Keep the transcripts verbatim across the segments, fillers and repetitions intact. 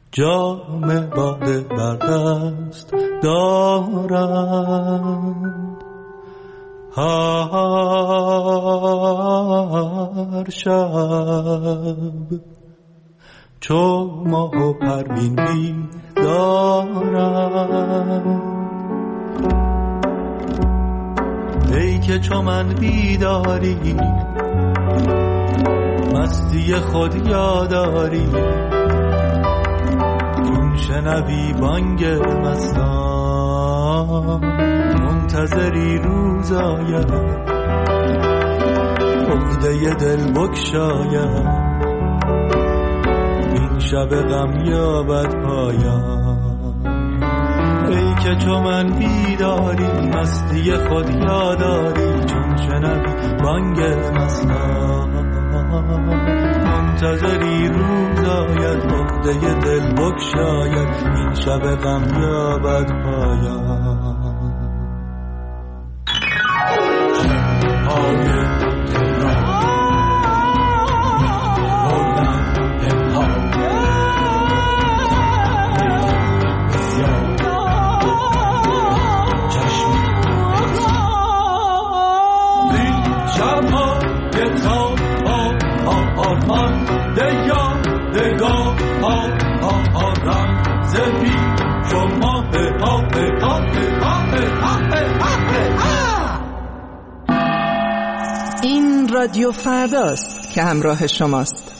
جام باده بر دست دارند، هر شب چو ماه و پروین بیدارند. ای که چو من بیداری، مستی خود یاداری، چون شنوی بانگ مستان، منتظری روز آید عقده دل بگشاید، این شب غم یابد پایان. ای که چو من بیداری، مستی خود یاداری، چون شنوی بانگ مستان، منتظری روز آید عقده دل بگشاید، این شب غم یابد پایان. این رادیو فرداست که همراه شماست.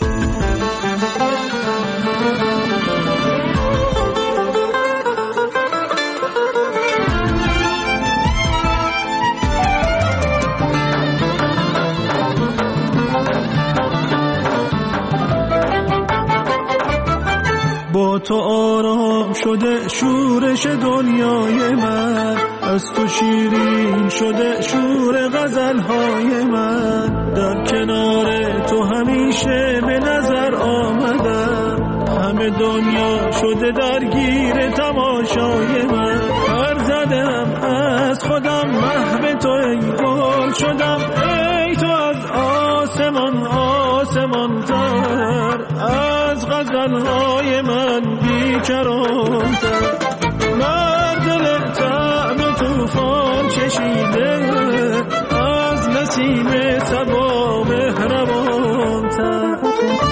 با تو آرام شده شورش دنیای من، از تو شیرین شده شور غزلهای من، در کنار تو همیشه به نظر آمدم، همه دنیا شده درگیر تماشای من. پر زدم از خودم محو تو ای گل شدم، ای تو از آسمان آسمان تر، از غزلهای من بیکران‌تر. مردل طعم توفان چشیده، از نسیم صبا مهربان‌تر.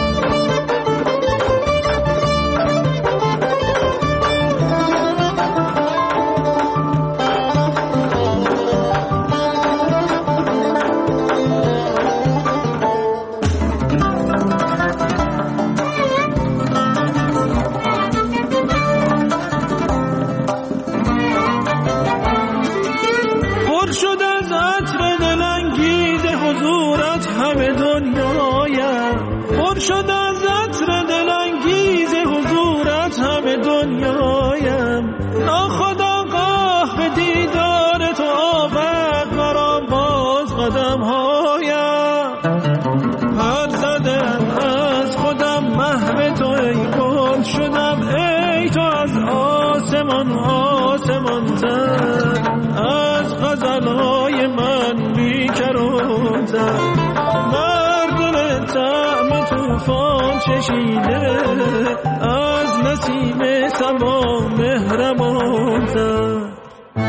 از غزلهای من بیکران‌تر. مردم طعم توفان چشیده، از نسیم صبا مهربان‌تر.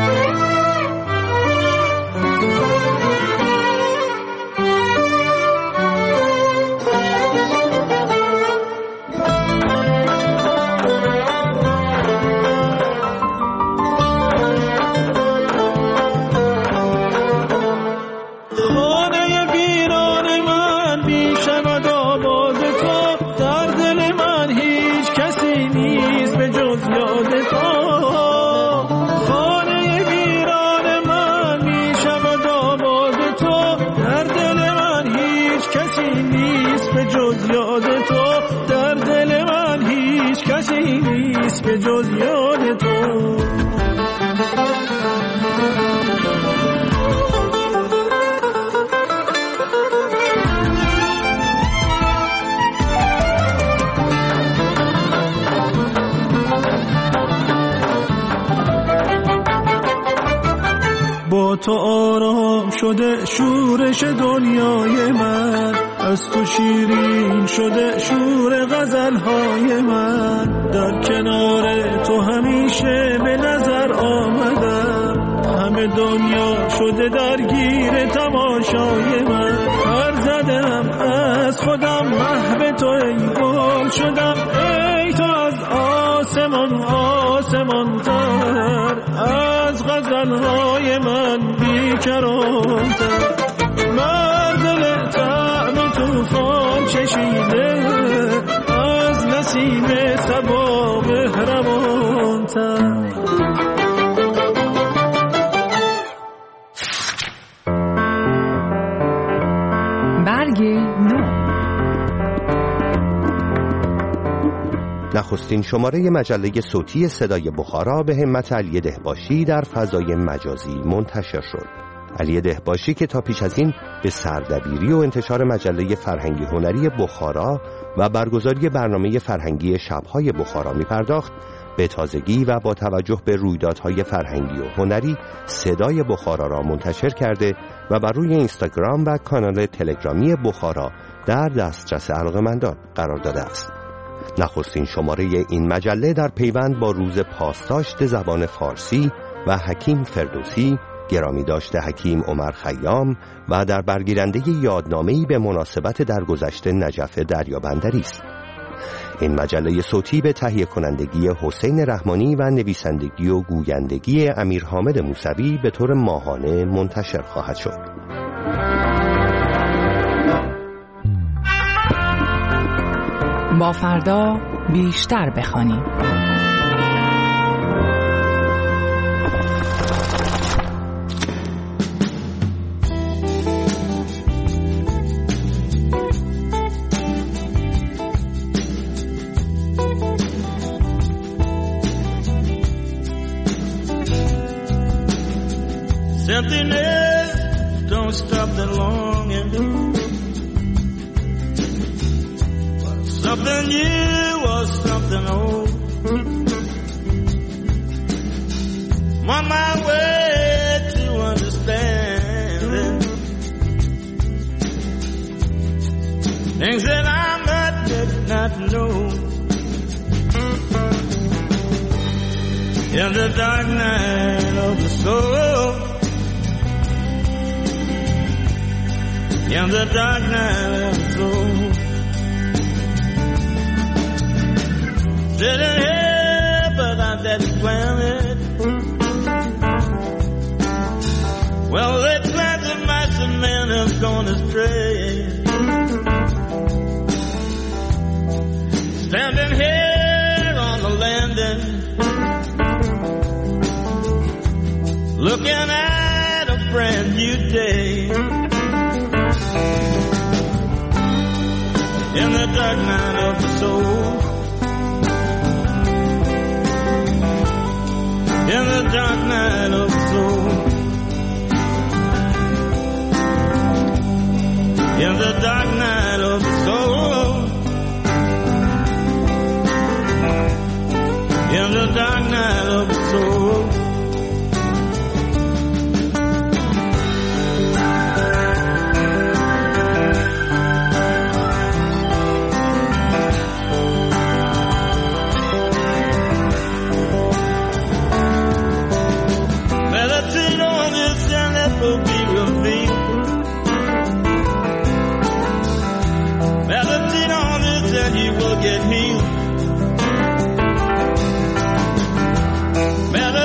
به جز یاد تو. با تو آرام شده شورش دنیای من، از تو شیرین شده شور غزلهای من، گوشه به نظر آمدم، همه دنیا شده درگیر تماشای من. هر زدم از خودم محو تو ای گل شدم، ای تو از آسمان آسمان تر، از غزلهای من بیکران تر. مردل طعم توفان چشیده، از نسیم صبا مهربان تر. برگ نو. نخستین شماره مجله صوتی صدای بخارا به همت علی دهباشی در فضای مجازی منتشر شد. علی دهباشی که تا پیش از این به سردبیری و انتشار مجله فرهنگی هنری بخارا و برگزاری برنامه فرهنگی شب‌های بخارا می پرداخت، به تازگی و با توجه به رویدادهای فرهنگی و هنری صدای بخارا را منتشر کرده و بر روی اینستاگرام و کانال تلگرامی بخارا در دسترس علاقه‌مندان قرار داده است. نخستین شماره این مجله در پیوند با روز پاسداشت زبان فارسی و حکیم فردوسی، گرامی داشته حکیم عمر خیام و در برگیرنده یادنامه‌ای به مناسبت درگذشت نجف دریابندری است. این مجله صوتی به تهیه کنندگی حسین رحمانی و نویسندگی و گویندگی امیر حامد موسوی به طور ماهانه منتشر خواهد شد. با فردا بیشتر بخوانیم. Something else don't stop the longing, something new or something old. I'm on my way to understanding things that I might not know. In the dark night of the soul, in the dark night of the soul, sitting here but on that planet, well, they planted mice and men have gone astray. Standing here on the landing, looking at a brand new day. In the dark night of the soul, in the dark night of the soul, in the dark night of the soul, in the dark night of the soul. Will be revealed. Meditate on this and you will get healed. Meditate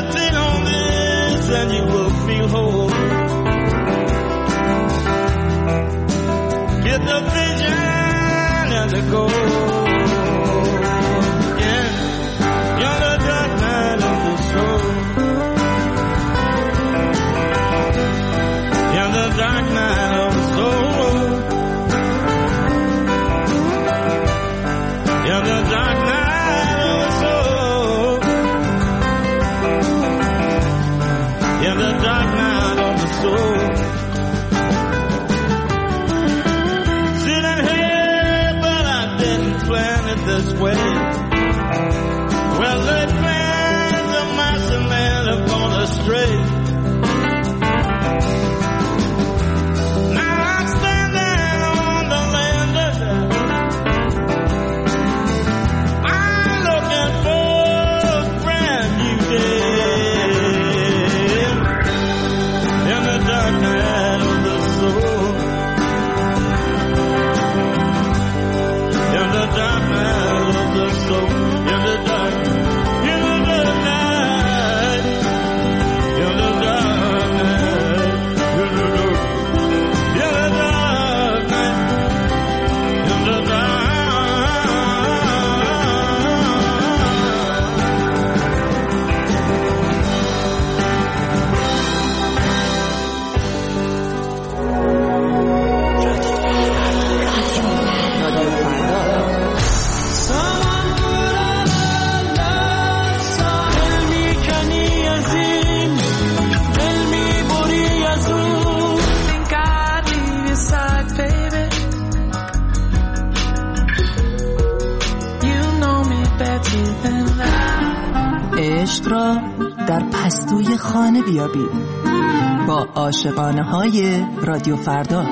عشق را در پستوی خانه بیابید با عاشقانه های رادیو فردا.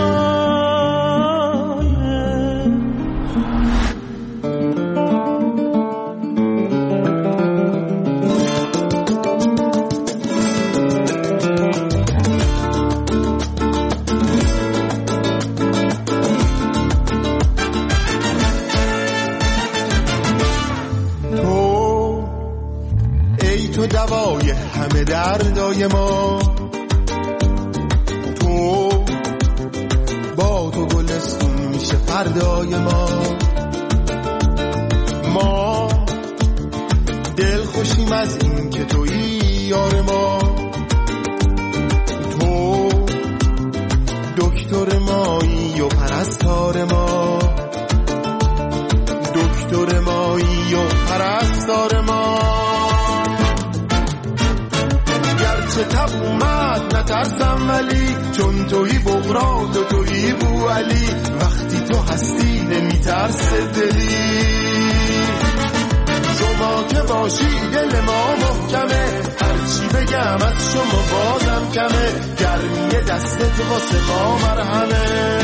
دوای همه دردای ما، تو با تو گلستون میشه فردای ما. ما دل خوشیم از این که تویی یار ما، تو دکتر مایی و پرستار ما، دکتر مایی و پرستار ما. چه تب اومد نترسم ولی چون تویی بغرات و تویی بو علی، وقتی تو هستی نمیترسه دلی. شما که باشی دل ما محکمه، هرچی بگم از شما بازم کمه، گرمی دستت واسه ما مرهمه.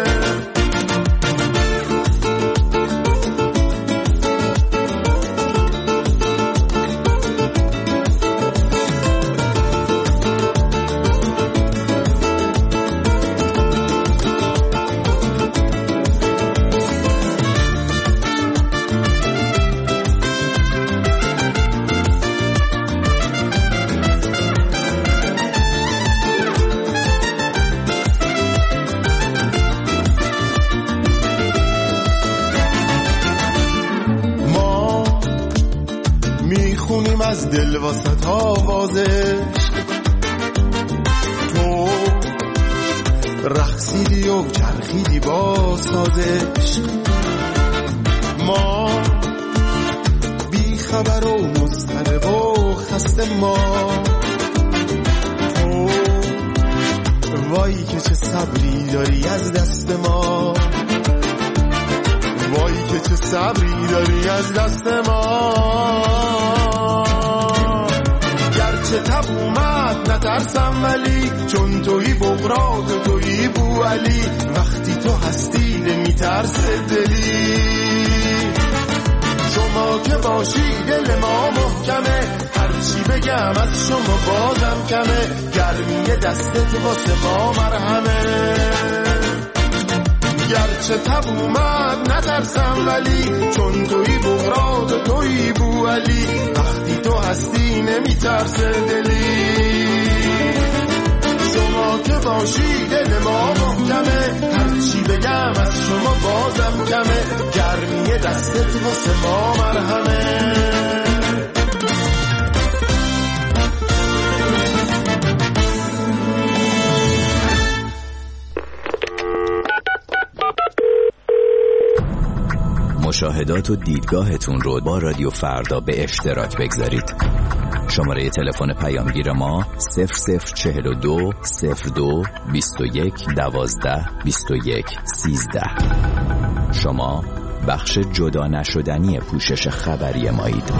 از دل واسط آوازش، تو رقصیدی و چرخیدی با سازش. ما بی خبر و مضطرب و خسته، ما تو وای که چه صبری داری از دست ما، وای که چه صبری داری از دست ما. گرچه تب اومد نترسم ولی چون تویی بغرات و تویی بو علی، وقتی تو هستی نمیترسه دلی. شما که باشی دل ما محکمه، هرچی بگم از شما بازم کمه، گرمی دستت واسه ما مرهمه. گرچه تب اومد نترسم ولی چون تویی بغرات و تویی بو علی، وقتی تو هستی نمیترسه دلی. شما که باشی دل ما محکمه، هرچی بگم از شما بازم کمه، گرمی دستت واسه ما مرهمه. مشاهدات و دیدگاهتون رو با رادیو فردا به اشتراک بگذارید. شماره تلفن پیامگیر ما صفر صفر چهل و دو صفر دو بیست و یک دوازده بیست و یک سیزده. شما بخش جدا نشدنی پوشش خبری مایید.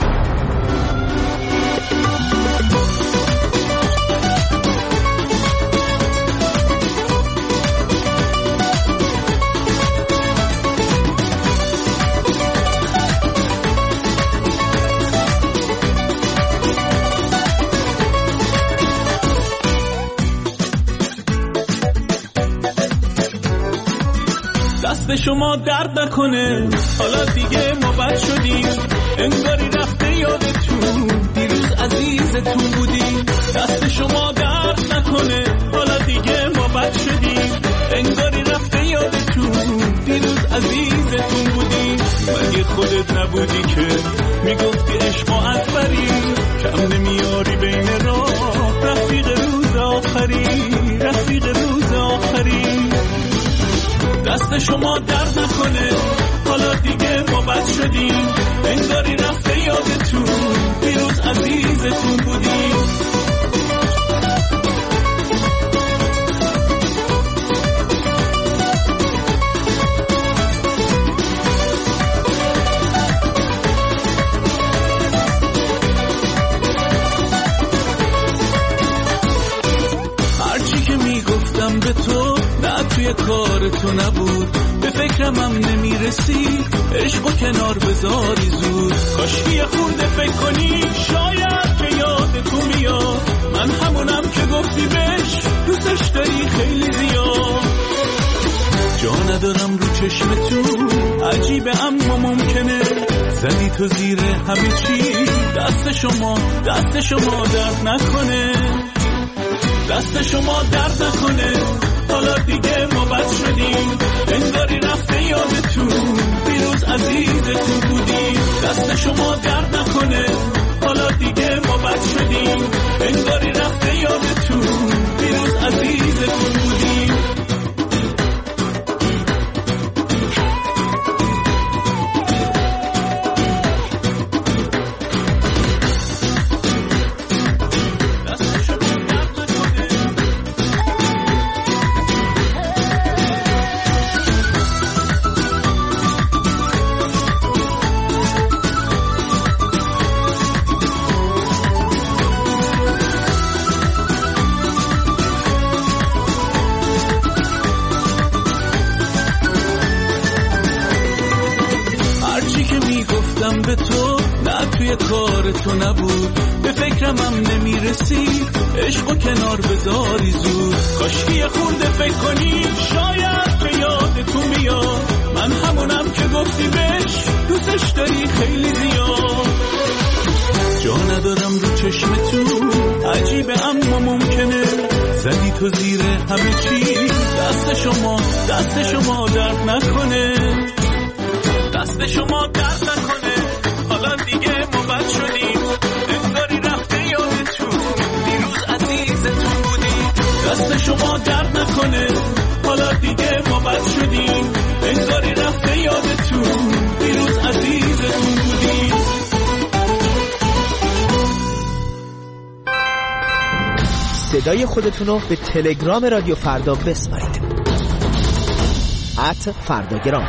دست شما درد نکنه، حالا دیگه ما بد شدیم، انگاری رفته یادتون دیروز عزیزتون بودیم. دست شما درد نکنه، حالا دیگه ما بد شدیم، انگاری رفته یادتون دیروز عزیزتون بودیم. مگه خودت نبودی که میگفتی عشق و اکبری، کم نمیاری بین راه، رفیق روز آخری، رفیق روز آخری. دست شما درد نکنه، حالا دیگه ما بد شدیم، انگاری رفته یادتون دیروز عزیزتون بودیم. توی کار تو نبود، به فکرم هم نمیرسی عشقو کنار بذاری زود. کاشکی خورده فکر کنی شاید که یاد تو میاد، من همونم که گفتی بهش دوستش داری خیلی زیاد. جا ندارم رو چشمتون عجیبه اما ممکنه، زدی تو زیر همه چی، دست شما دست شما درد نکنه، دست شما درد نکنه. حالا دیگه ما بد شدیم، انگاری رفته یادتون دیروز عزیزتون بودیم. دست شما درد نکنه، حالا دیگه ما بد شدیم، انگاری رفته یادتون دیروز عزیزتون بودیم. به تو نه توی کار تو نبود، به فکرم هم نمیرسی عشقو کنار بذاری زود. کاشکی خورده فکر کنی شاید که یاد تو میاد، من همونم که گفتی بهش دوستش داری خیلی زیاد. جا ندارم رو چشمتون عجیبه اما ممکنه، زدی تو زیر همه چی، دست شما دست شما درد نکنه، دست شما درد نکنه. حالا دیگه ما بد شدیم، انگاری رفته یادتون دیروز عزیزتون بودیم. دست شما درد نکنه، حالا دیگه ما بد شدیم، انگاری رفته یادتون دیروز عزیزتون بودیم. صدای خودتون رو به تلگرام رادیو فردا بسپارید. ات فرداگرام.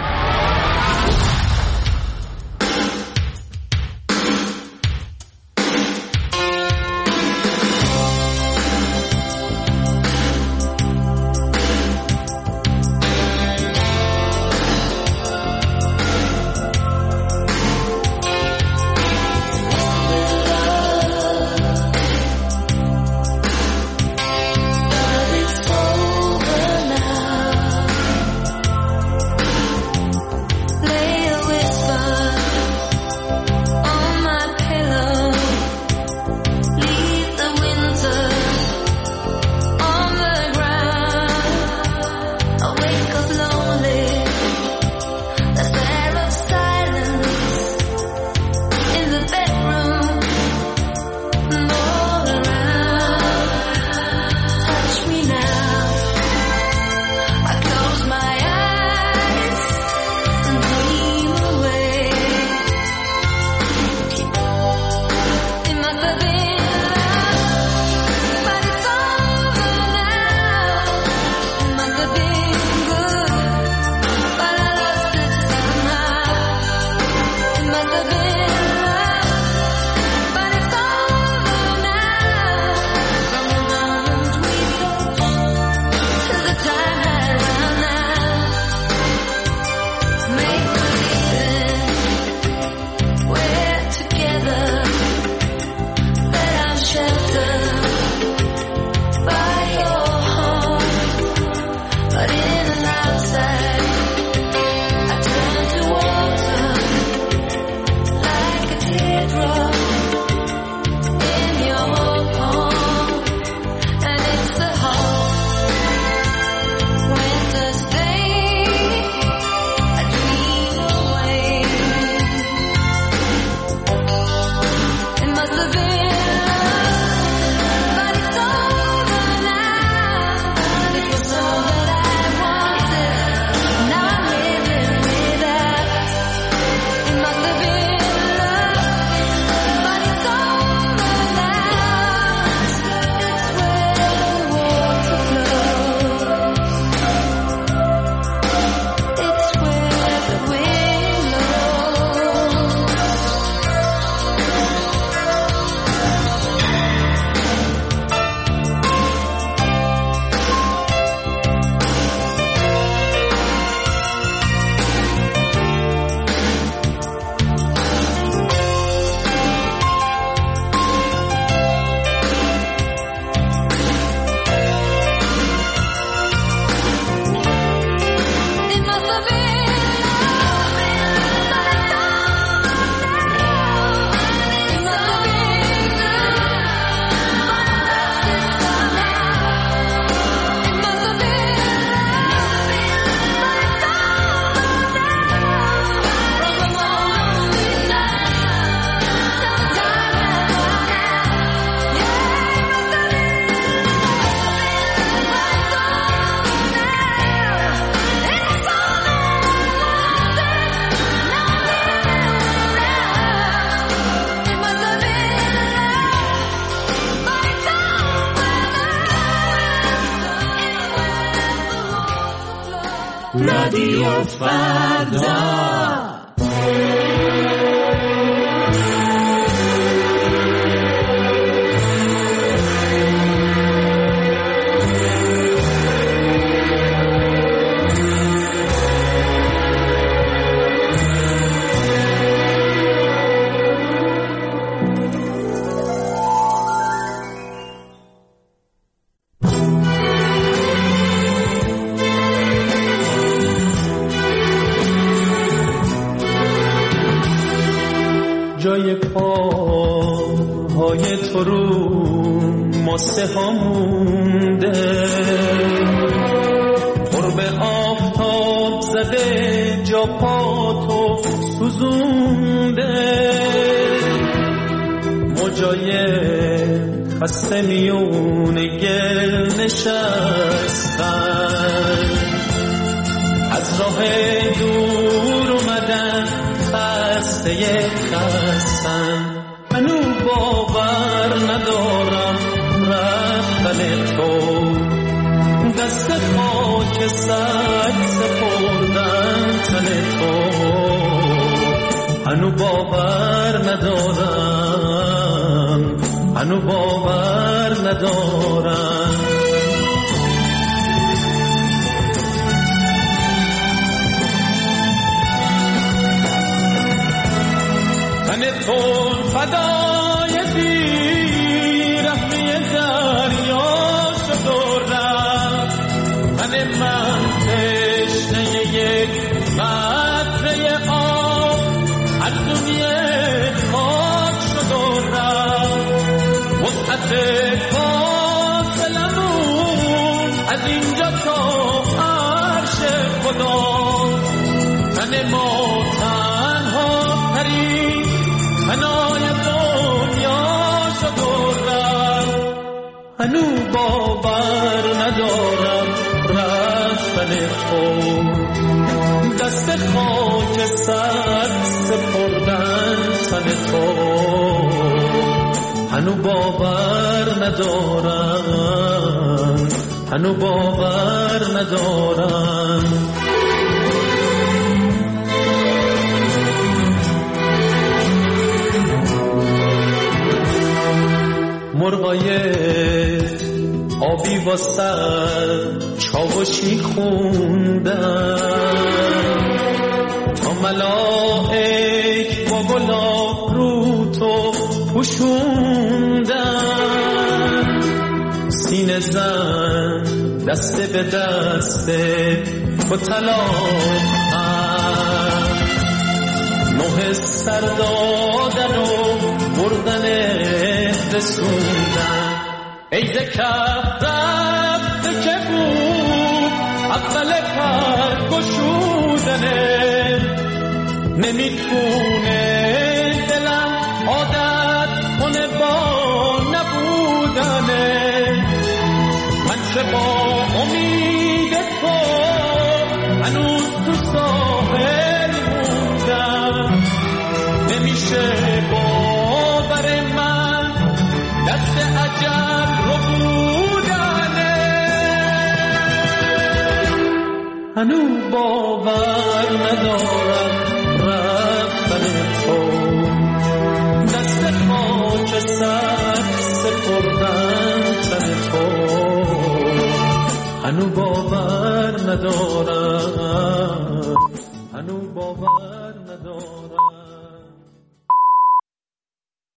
رادیو فردا. جای پاهای تو رو ماسه ها مونده، قرب آفتاب زده جا پا تو سوزونده، موجای خسته میون گل نشستن، از راه دور اومدن خسته خستن. منو باور ندارم رفتن تو، دست خاک سگ سپردن تن تو. منو باور ندارم، منو باور ندارم. من تو فدای بیرحمی دریا شد و رفت، من من تشنه یک قطره آب از دنیا خاک شد و رفت. وسعت فاصلمون از اینجا تا عرش خدا، من ما تنها ترین فنای دنیا شد و رفت. هنو باور ندارم رفتن تو، دست خاک سر سپردن تن تو. هنو باور ندارم، هنو باور ندارم. مرغای آبی با سر چاوشی خوندن، تا ملائک با گلاب رو تو پوشوندن. سینه زن دست به دست تو تلاقن، نوح سر دادن و بردن رسوندن. عید کف رفته که بود اول پر گشودنه، نمیتونه دلم عادت کنه با نبودنه. من که با امید تو هنوز تو ساحل موندم، نمیشه باور من دست عجب رو بودنه. هنو باور ندارم رفتن تو،